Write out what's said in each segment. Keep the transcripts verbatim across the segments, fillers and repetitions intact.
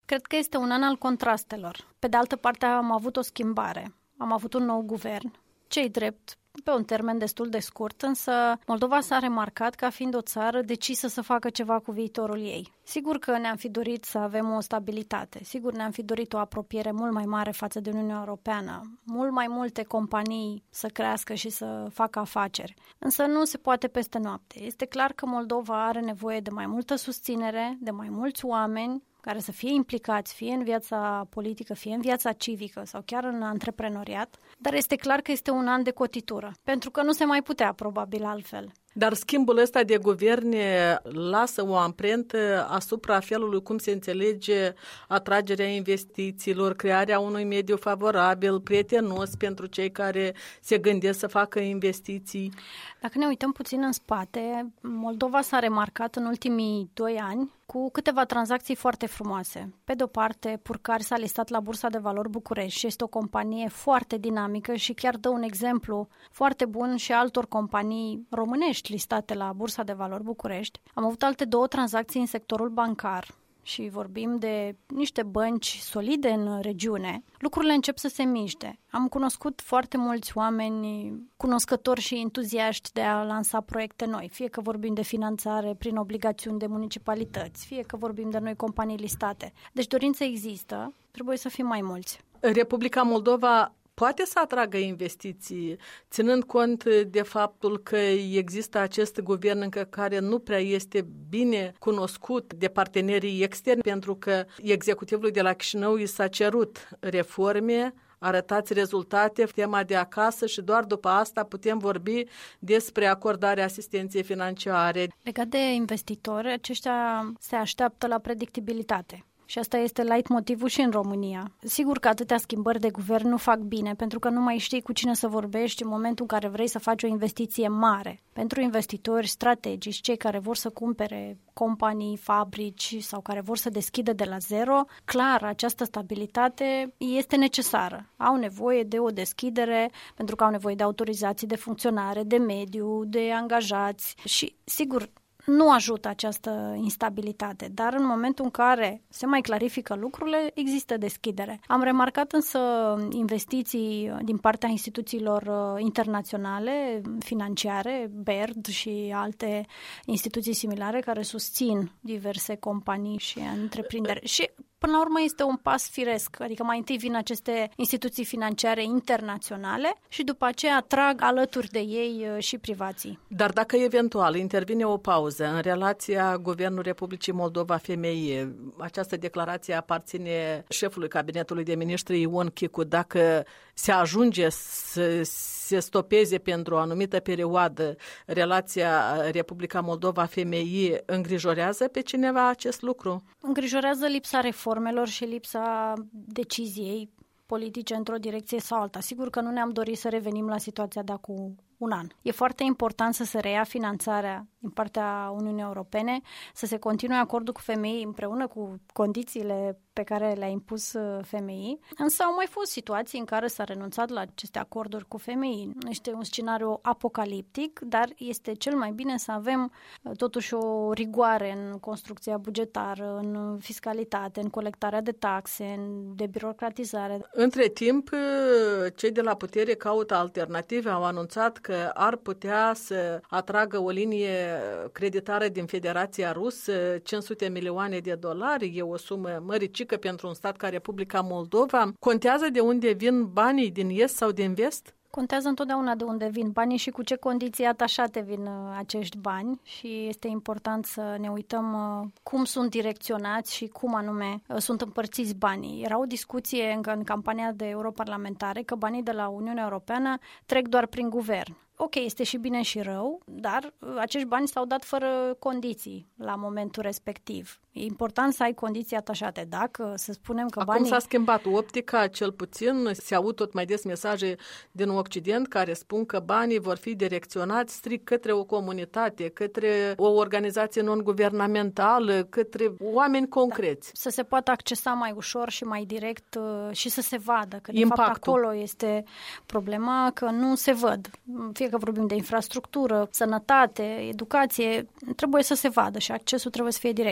Cred că este un an al contrastelor. Pe de altă parte am avut o schimbare. Am avut un nou guvern. Ce-i drept, pe un termen destul de scurt, însă Moldova s-a remarcat ca fiind o țară decisă să facă ceva cu viitorul ei. Sigur că ne-am fi dorit să avem o stabilitate, sigur ne-am fi dorit o apropiere mult mai mare față de Uniunea Europeană, mult mai multe companii să crească și să facă afaceri. Însă nu se poate peste noapte. Este clar că Moldova are nevoie de mai multă susținere, de mai mulți oameni care să fie implicați, fie în viața politică, fie în viața civică sau chiar în antreprenoriat, dar este clar că este un an de cotitură, pentru că nu se mai putea probabil altfel. Dar schimbul ăsta de guverne lasă o amprentă asupra felului cum se înțelege atragerea investițiilor, crearea unui mediu favorabil, prietenos pentru cei care se gândesc să facă investiții. Dacă ne uităm puțin în spate, Moldova s-a remarcat în ultimii doi ani cu câteva tranzacții foarte frumoase. Pe de o parte, Purcari s-a listat la Bursa de Valori București și este o companie foarte dinamică și chiar dă un exemplu foarte bun și altor companii românești listate la Bursa de Valori București. Am avut alte două tranzacții în sectorul bancar și vorbim de niște bănci solide în regiune. Lucrurile încep să se miște. Am cunoscut foarte mulți oameni cunoscători și entuziaști de a lansa proiecte noi, fie că vorbim de finanțare prin obligațiuni de municipalități, fie că vorbim de noi companii listate. Deci dorința există, trebuie să fim mai mulți. Republica Moldova poate să atragă investiții, ținând cont de faptul că există acest guvern încă care nu prea este bine cunoscut de partenerii externi, pentru că executivul de la Chișinău i s-a cerut reforme, arătați rezultate, tema de acasă și doar după asta putem vorbi despre acordarea asistenței financiare. Legat de investitori, aceștia se așteaptă la predictibilitate. Și asta este leitmotivul și în România. Sigur că atâtea schimbări de guvern nu fac bine, pentru că nu mai știi cu cine să vorbești în momentul în care vrei să faci o investiție mare. Pentru investitori strategici, cei care vor să cumpere companii, fabrici sau care vor să deschidă de la zero, clar, această stabilitate este necesară. Au nevoie de o deschidere, pentru că au nevoie de autorizații de funcționare, de mediu, de angajați și, sigur, nu ajută această instabilitate, dar în momentul în care se mai clarifică lucrurile, există deschidere. Am remarcat însă investiții din partea instituțiilor internaționale, financiare, B E R D și alte instituții similare care susțin diverse companii și întreprinderi. Și până la urmă este un pas firesc, adică mai întâi vin aceste instituții financiare internaționale și după aceea atrag alături de ei și privații. Dar dacă eventual intervine o pauză în relația Guvernul Republicii Moldova-F M I, această declarație aparține șefului Cabinetului de Ministri Ion Chicu, dacă se ajunge să se stopeze pentru o anumită perioadă relația Republica Moldova-F M I, îngrijorează pe cineva acest lucru? Îngrijorează lipsa reformelor și lipsa deciziei politice într-o direcție sau alta. Sigur că nu ne-am dorit să revenim la situația de acum un an. E foarte important să se reia finanțarea din partea Uniunii Europene, să se continue acordul cu F M I împreună cu condițiile pe care le-a impus F M I, însă au mai fost situații în care s-a renunțat la aceste acorduri cu F M I. Este un scenariu apocaliptic, dar este cel mai bine să avem totuși o rigoare în construcția bugetară, în fiscalitate, în colectarea de taxe, în debirocratizare. Între timp, cei de la putere caută alternative, au anunțat că ar putea să atragă o linie creditară din Federația Rusă, cinci sute milioane de dolari, e o sumă măricică pentru un stat ca Republica Moldova. Contează de unde vin banii, din est sau din vest? Contează întotdeauna de unde vin banii și cu ce condiții atașate vin acești bani și este important să ne uităm cum sunt direcționați și cum anume sunt împărțiți banii. Era o discuție încă în campania de europarlamentare că banii de la Uniunea Europeană trec doar prin guvern. Ok, este și bine și rău, dar acești bani s-au dat fără condiții la momentul respectiv. E important să ai condiții atașate. Dacă să spunem că Acum banii... s-a schimbat optica, cel puțin, se aud tot mai des mesaje din Occident care spun că banii vor fi direcționați strict către o comunitate, către o organizație non-guvernamentală, către oameni concreți. Da. Să se poată accesa mai ușor și mai direct și să se vadă, că de Impactul. fapt acolo este problema, că nu se văd. Fie că vorbim de infrastructură, sănătate, educație, trebuie să se vadă și accesul trebuie să fie direct. Acum,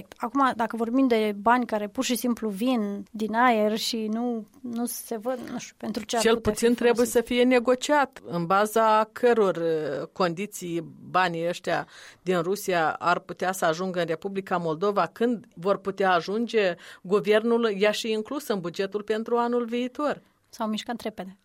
Acum, dacă vorbim de bani care pur și simplu vin din aer și nu, nu se văd, nu știu, pentru ce ar Cel putea puțin fi trebuie folosit. să fie negociat în baza căror condiții banii ăștia din Rusia ar putea să ajungă în Republica Moldova, când vor putea ajunge, guvernul i-a și inclus în bugetul pentru anul viitor. S-au mișcat repede.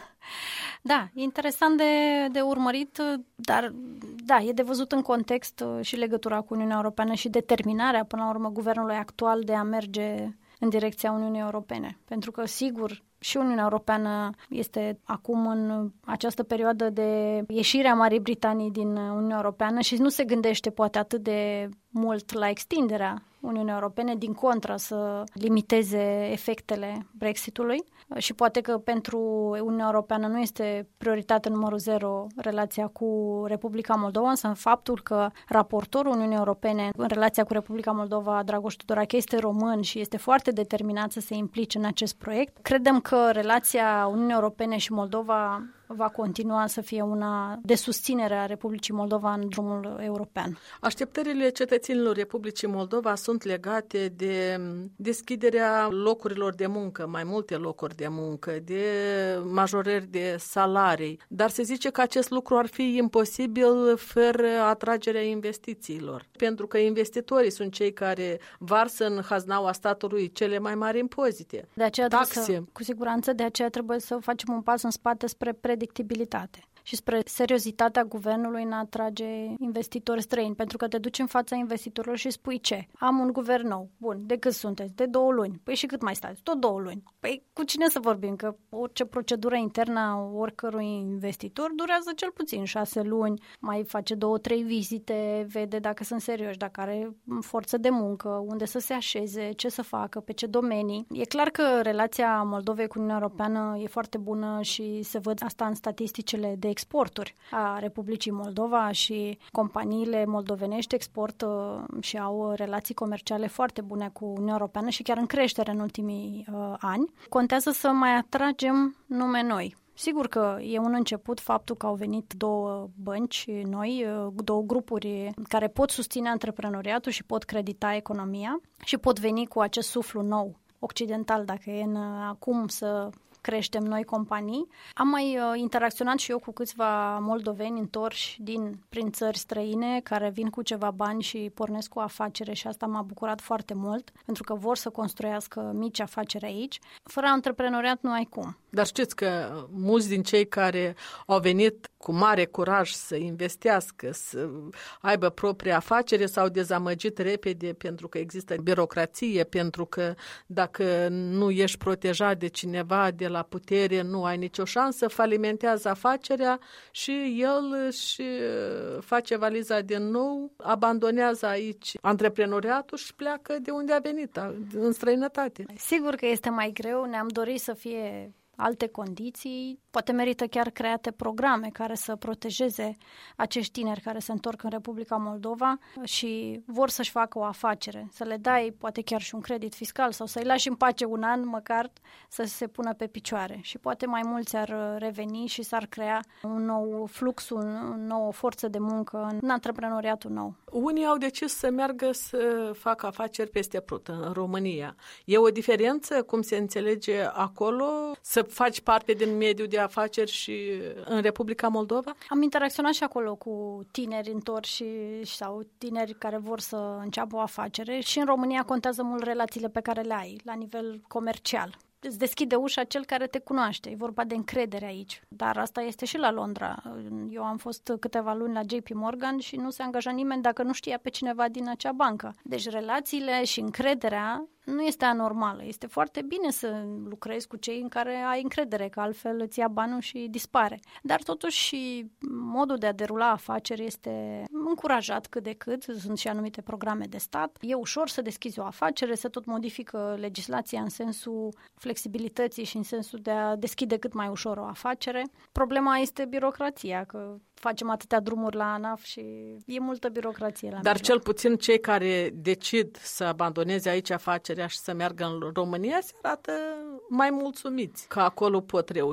Da, e interesant de, de urmărit, dar da, e de văzut în context și legătura cu Uniunea Europeană și determinarea, până la urmă, guvernului actual de a merge în direcția Uniunii Europene. Pentru că, sigur, și Uniunea Europeană este acum în această perioadă de ieșire a Marii Britanii din Uniunea Europeană și nu se gândește poate atât de mult la extinderea Uniunii Europene, din contră să limiteze efectele Brexitului și poate că pentru Uniunea Europeană nu este prioritatea numărul zero relația cu Republica Moldova, însă faptul că raportorul Uniunii Europene în relația cu Republica Moldova, Dragoș Tudorache, este român și este foarte determinat să se implice în acest proiect. Credem că relația Uniunii Europene și Moldova va continua să fie una de susținere a Republicii Moldova în drumul european. Așteptările cetățenilor Republicii Moldova sunt legate de deschiderea locurilor de muncă, mai multe locuri de muncă, de majorări de salarii, dar se zice că acest lucru ar fi imposibil fără atragerea investițiilor, pentru că investitorii sunt cei care varsă în haznaua statului cele mai mari impozite. De aceea taxe. Să, cu siguranță, de aceea trebuie să facem un pas în spate spre predictibilitate și spre seriozitatea guvernului în a atrage investitori străini, pentru că te duci în fața investitorilor și spui ce? Am un guvern nou. Bun, de cât sunteți? De două luni. Păi și cât mai stați? Tot două luni. Păi cu cine să vorbim? Că orice procedură internă a oricărui investitor durează cel puțin șase luni, mai face două, trei vizite, vede dacă sunt serioși, dacă are forță de muncă, unde să se așeze, ce să facă, pe ce domenii. E clar că relația Moldovei cu Uniunea Europeană e foarte bună și se văd asta în statisticile de exporturi a Republicii Moldova și companiile moldovenești exportă și au relații comerciale foarte bune cu Uniunea Europeană și chiar în creștere în ultimii uh, ani. Contează să mai atragem nume noi. Sigur că e un început faptul că au venit două bănci noi, două grupuri care pot susține antreprenoriatul și pot credita economia și pot veni cu acest suflu nou occidental, dacă e în acum să creștem noi companii. Am mai uh, interacționat și eu cu câțiva moldoveni întorși din, prin țări străine care vin cu ceva bani și pornesc o afacere și asta m-a bucurat foarte mult pentru că vor să construiască mici afaceri aici. Fără antreprenoriat nu ai cum. Dar știți că mulți din cei care au venit cu mare curaj să investească, să aibă propria afacere, s-au dezamăgit repede pentru că există birocrație, pentru că dacă nu ești protejat de cineva de la putere, nu ai nicio șansă, falimentează afacerea și el își face valiza din nou, abandonează aici antreprenoriatul și pleacă de unde a venit, în străinătate. Sigur că este mai greu, ne-am dorit să fie alte condiții, poate merită chiar create programe care să protejeze acești tineri care se întorc în Republica Moldova și vor să-și facă o afacere, să le dai poate chiar și un credit fiscal sau să-i lași în pace un an măcar să se pună pe picioare și poate mai mulți ar reveni și s-ar crea un nou flux, un, o nouă forță de muncă în antreprenoriatul nou. Unii au decis să meargă să facă afaceri peste Prută, în România. E o diferență cum se înțelege acolo să faci parte din mediul de afaceri și în Republica Moldova? Am interacționat și acolo cu tineri întorși sau tineri care vor să înceapă o afacere și în România contează mult relațiile pe care le ai la nivel comercial. Îți deschide ușa cel care te cunoaște. E vorba de încredere aici. Dar asta este și la Londra. Eu am fost câteva luni la J P Morgan și nu se angaja nimeni dacă nu știa pe cineva din acea bancă. Deci relațiile și încrederea nu este anormală. Este foarte bine să lucrezi cu cei în care ai încredere, că altfel îți ia banul și dispare. Dar totuși și modul de a derula afaceri este încurajat cât de cât. Sunt și anumite programe de stat. E ușor să deschizi o afacere, se tot modifică legislația în sensul flexibilității și în sensul de a deschide cât mai ușor o afacere. Problema este birocrația, că facem atâtea drumuri la ANAF și e multă birocrație la Dar mijloc. cel puțin cei care decid să abandoneze aici afacerea și să meargă în România se arată mai mulțumiți că acolo pot reuși.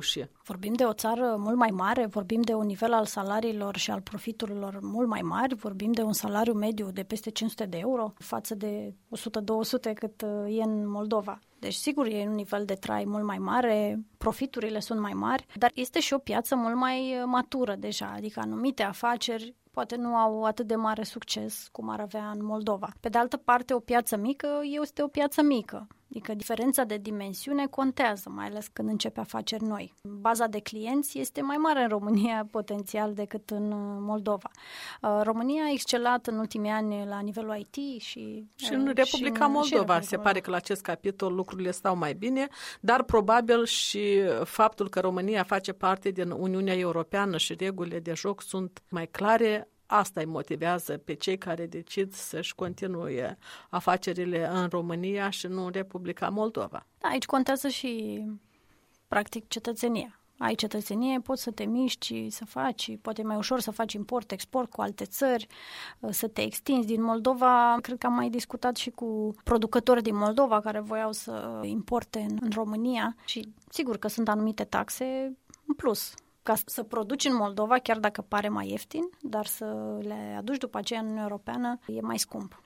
Vorbim de o țară mult mai mare, vorbim de un nivel al salariilor și al profiturilor mult mai mari, vorbim de un salariu mediu de peste cinci sute de euro față de o sută două sute cât e în Moldova. Deci, sigur, e un nivel de trai mult mai mare, profiturile sunt mai mari, dar este și o piață mult mai matură deja, adică anumite afaceri poate nu au atât de mare succes cum ar avea în Moldova. Pe de altă parte, o piață mică este o piață mică. Adică diferența de dimensiune contează, mai ales când începe afaceri noi. Baza de clienți este mai mare în România potențial decât în Moldova. România a excelat în ultimii ani la nivelul I T și... Și în Republica și Moldova. Se pare că la acest capitol lucrurile stau mai bine, dar probabil și faptul că România face parte din Uniunea Europeană și regulile de joc sunt mai clare, asta îi motivează pe cei care decid să-și continue afacerile în România și nu în Republica Moldova. Da, aici contează și, practic, cetățenia. Ai cetățenie, poți să te miști, să faci, poate e mai ușor să faci import, export cu alte țări, să te extinzi din Moldova. Cred că am mai discutat și cu producători din Moldova care voiau să importe în, în România și sigur că sunt anumite taxe în plus. Ca să produci în Moldova, chiar dacă pare mai ieftin, dar să le aduci după aceea în Uniunea Europeană, e mai scump.